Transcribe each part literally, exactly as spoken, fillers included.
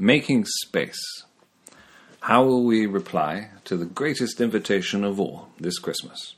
Making space. How will we reply to the greatest invitation of all this Christmas?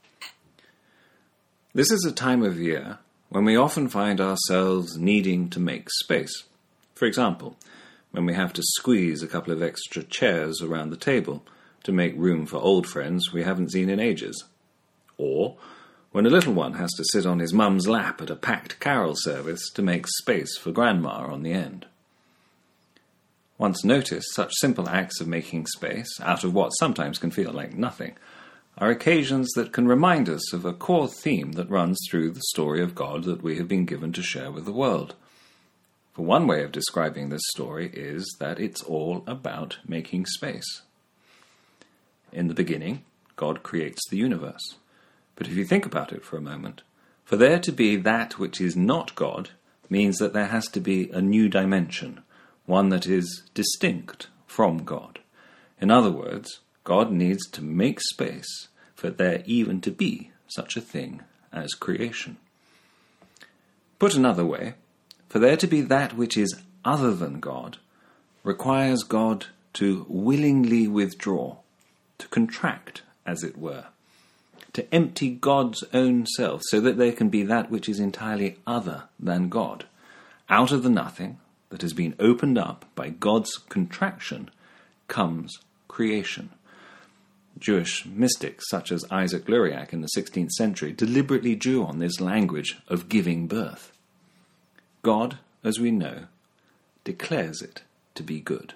This is a time of year when we often find ourselves needing to make space. For example, when we have to squeeze a couple of extra chairs around the table to make room for old friends we haven't seen in ages. Or when a little one has to sit on his mum's lap at a packed carol service to make space for grandma on the end. Once noticed, such simple acts of making space, out of what sometimes can feel like nothing, are occasions that can remind us of a core theme that runs through the story of God that we have been given to share with the world. For one way of describing this story is that it's all about making space. In the beginning, God creates the universe. But if you think about it for a moment, for there to be that which is not God means that there has to be a new dimension, one that is distinct from God. In other words, God needs to make space for there even to be such a thing as creation. Put another way, for there to be that which is other than God requires God to willingly withdraw, to contract, as it were, to empty God's own self so that there can be that which is entirely other than God. Out of the nothing that has been opened up by God's contraction comes creation. Jewish mystics such as Isaac Luria in the sixteenth century deliberately drew on this language of giving birth. God, as we know, declares it to be good.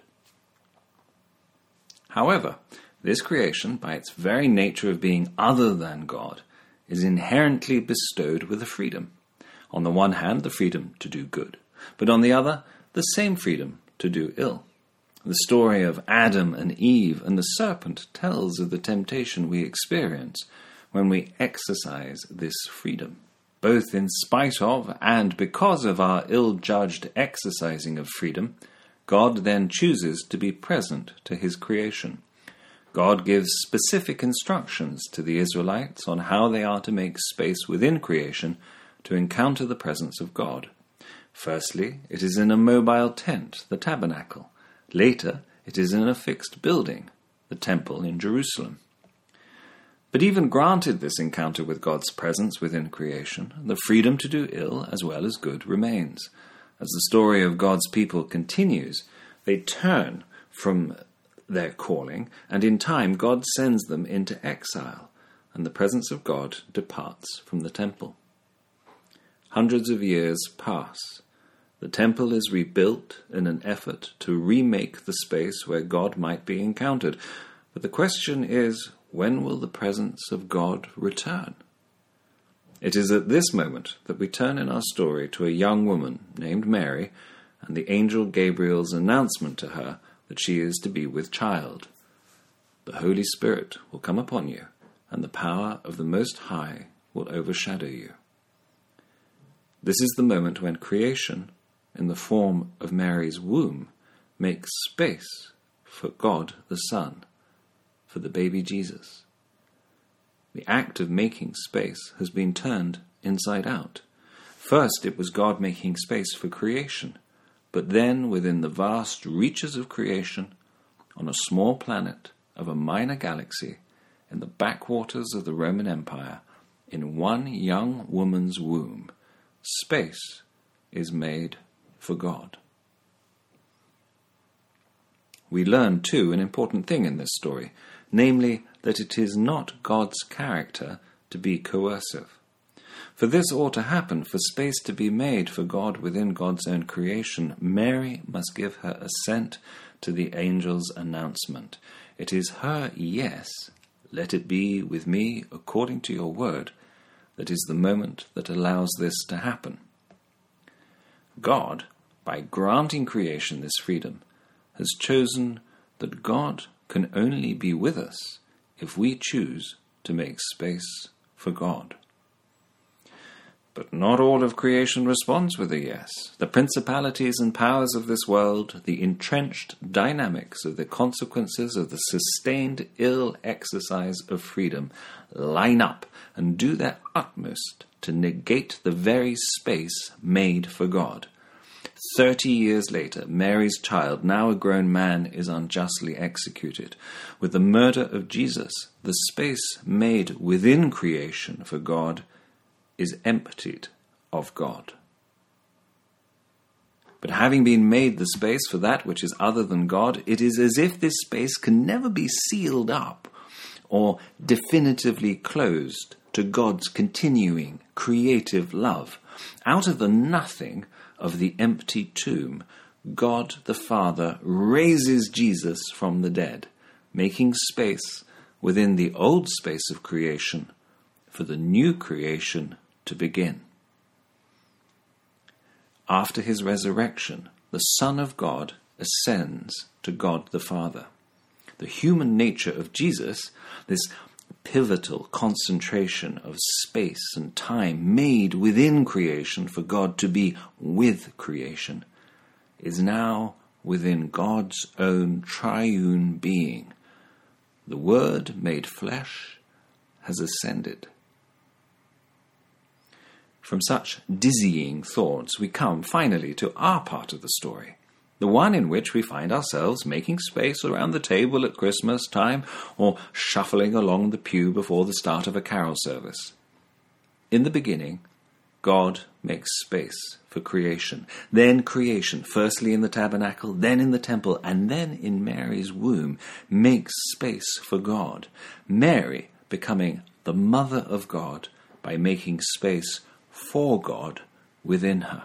However, this creation, by its very nature of being other than God, is inherently bestowed with a freedom. On the one hand, the freedom to do good, but on the other, the same freedom to do ill. The story of Adam and Eve and the serpent tells of the temptation we experience when we exercise this freedom. Both in spite of and because of our ill-judged exercising of freedom, God then chooses to be present to his creation. God gives specific instructions to the Israelites on how they are to make space within creation to encounter the presence of God. Firstly, it is in a mobile tent, the tabernacle. Later, it is in a fixed building, the temple in Jerusalem. But even granted this encounter with God's presence within creation, the freedom to do ill as well as good remains. As the story of God's people continues, they turn from their calling, and in time God sends them into exile, and the presence of God departs from the temple. Hundreds of years pass. The temple is rebuilt in an effort to remake the space where God might be encountered. But the question is, when will the presence of God return? It is at this moment that we turn in our story to a young woman named Mary and the angel Gabriel's announcement to her that she is to be with child. The Holy Spirit will come upon you, and the power of the Most High will overshadow you. This is the moment when creation, in the form of Mary's womb, makes space for God the Son, for the baby Jesus. The act of making space has been turned inside out. First, it was God making space for creation, but then within the vast reaches of creation, on a small planet of a minor galaxy, in the backwaters of the Roman Empire, in one young woman's womb, space is made for God. We learn, too, an important thing in this story, namely that it is not God's character to be coercive. For this ought to happen, for space to be made for God within God's own creation, Mary must give her assent to the angel's announcement. It is her yes, let it be with me according to your word, that is the moment that allows this to happen. God, by granting creation this freedom, has chosen that God can only be with us if we choose to make space for God. But not all of creation responds with a yes. The principalities and powers of this world, the entrenched dynamics of the consequences of the sustained ill exercise of freedom, line up and do their utmost to negate the very space made for God. Thirty years later, Mary's child, now a grown man, is unjustly executed. With the murder of Jesus, the space made within creation for God is emptied of God. But having been made the space for that which is other than God, it is as if this space can never be sealed up or definitively closed to God's continuing creative love. Out of the nothing of the empty tomb, God the Father raises Jesus from the dead, making space within the old space of creation for the new creation to begin. After his resurrection, the Son of God ascends to God the Father. The human nature of Jesus, this pivotal concentration of space and time made within creation for God to be with creation, is now within God's own triune being. The Word made flesh has ascended. From such dizzying thoughts, we come finally to our part of the story, the one in which we find ourselves making space around the table at Christmas time or shuffling along the pew before the start of a carol service. In the beginning, God makes space for creation. Then creation, firstly in the tabernacle, then in the temple, and then in Mary's womb, makes space for God. Mary becoming the mother of God by making space for God within her.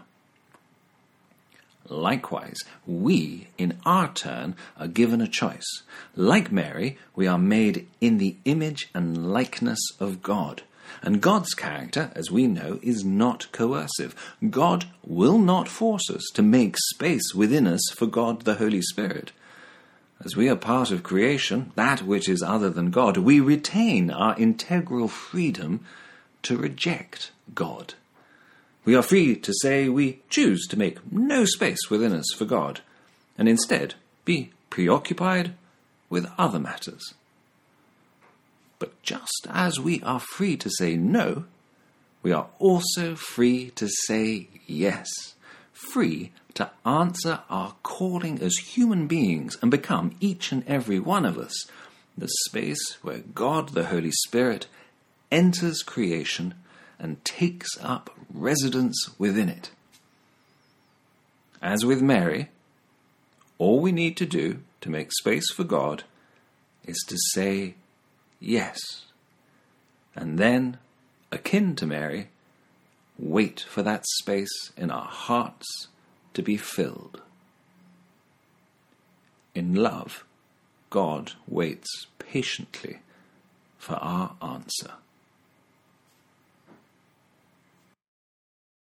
Likewise, we, in our turn, are given a choice. Like Mary, we are made in the image and likeness of God. And God's character, as we know, is not coercive. God will not force us to make space within us for God the Holy Spirit. As we are part of creation, that which is other than God, we retain our integral freedom to reject God. We are free to say we choose to make no space within us for God, and instead be preoccupied with other matters. But just as we are free to say no, we are also free to say yes, free to answer our calling as human beings and become, each and every one of us, the space where God the Holy Spirit enters creation and takes up residence within it. As with Mary, all we need to do to make space for God is to say yes, and then, akin to Mary, wait for that space in our hearts to be filled. In love, God waits patiently for our answer.